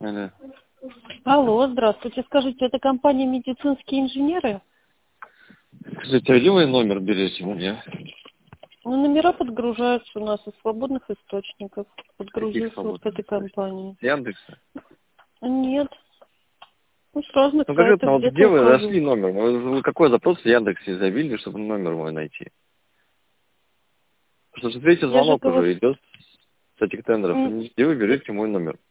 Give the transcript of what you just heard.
Алло. Алло, здравствуйте. Скажите, это компания «Медицинские инженеры»? Скажите, а где вы номер берете у меня? Ну, номера подгружаются у нас из свободных источников. Каких Подгрузился вот к свободных этой источников? компании. С Яндекса? Нет. Ну, с разных Ну, сайтов конкретно, вот где-то где вы ухожу. нашли номер? Вы какой запрос в Яндексе забили, чтобы номер мой найти? Потому что третий Я же звонок говорю, уже идет с этих тендеров. Где вы берете мой номер?